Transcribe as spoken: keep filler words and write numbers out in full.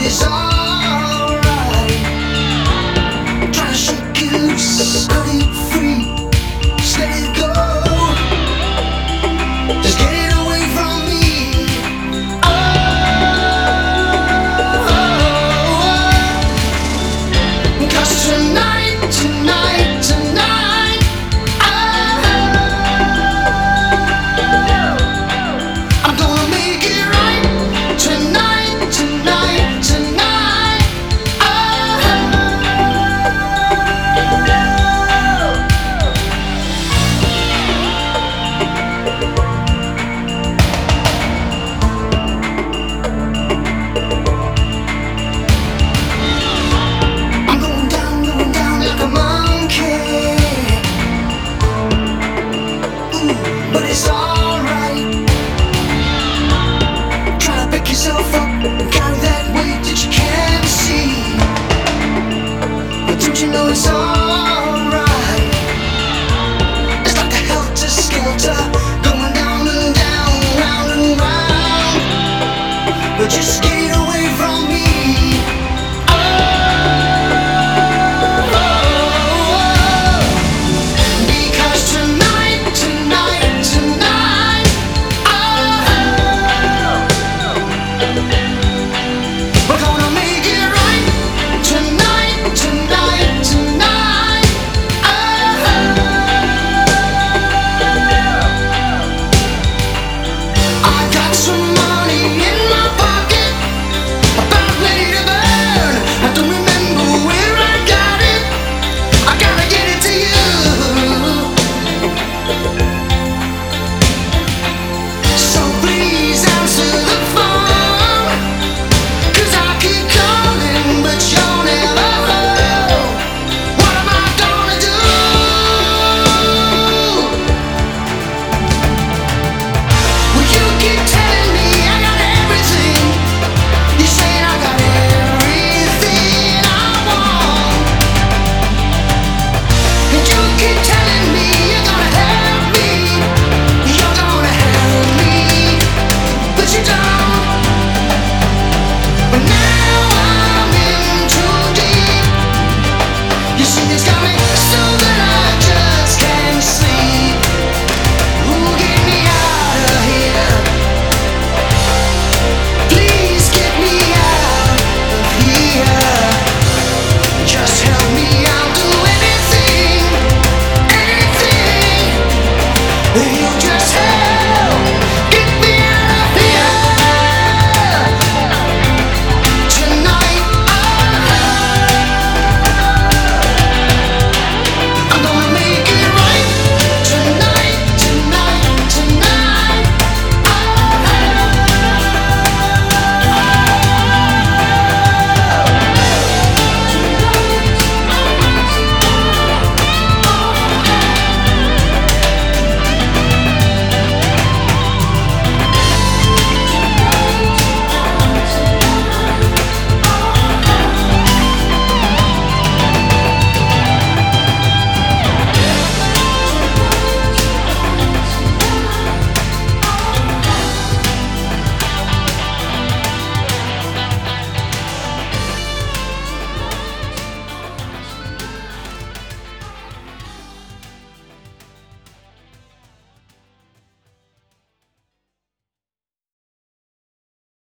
it's alright. Try to shake it loose, cut it free, just let it go. Just get it away from me. Oh, oh, oh. 'Cause tonight, tonight, tonight, oh, I'm gonna make it right. Tonight, tonight, tonight, oh, I'm going down, going down like a monkey. Ooh, but it's alright. Try to pick yourself up and carry that weight that you can't see. But don't you know it's alright? It's like a helter skelter, going down and down, round and round. But just get away from me.